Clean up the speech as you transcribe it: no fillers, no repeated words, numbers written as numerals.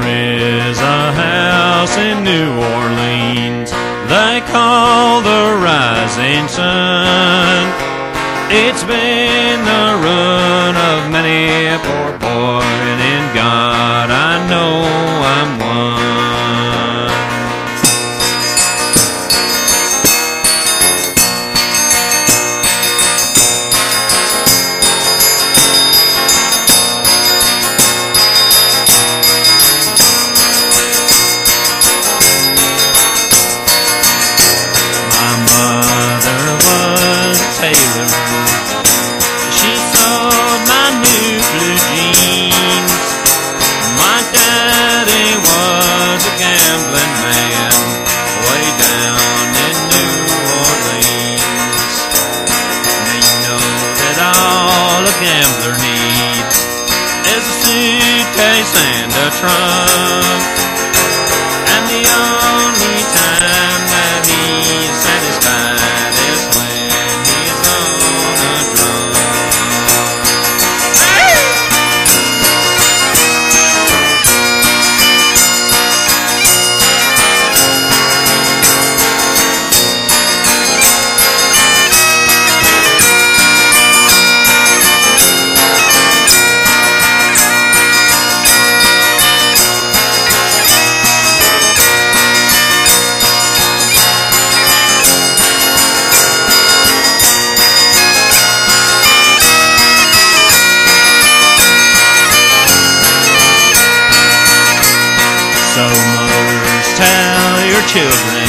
is a house in New Orleans they call the Rising Sun. It's been the ruin of many a poor boy, and in God I know I'm one. My mother was a tailor. She sewed my new blue jeans. My daddy was a gambling man way down in New Orleans. Now you know that all a gambler needs is a suitcase and a trunk. And the only time that he's satisfied is when he's on a drum. So mothers, tell your children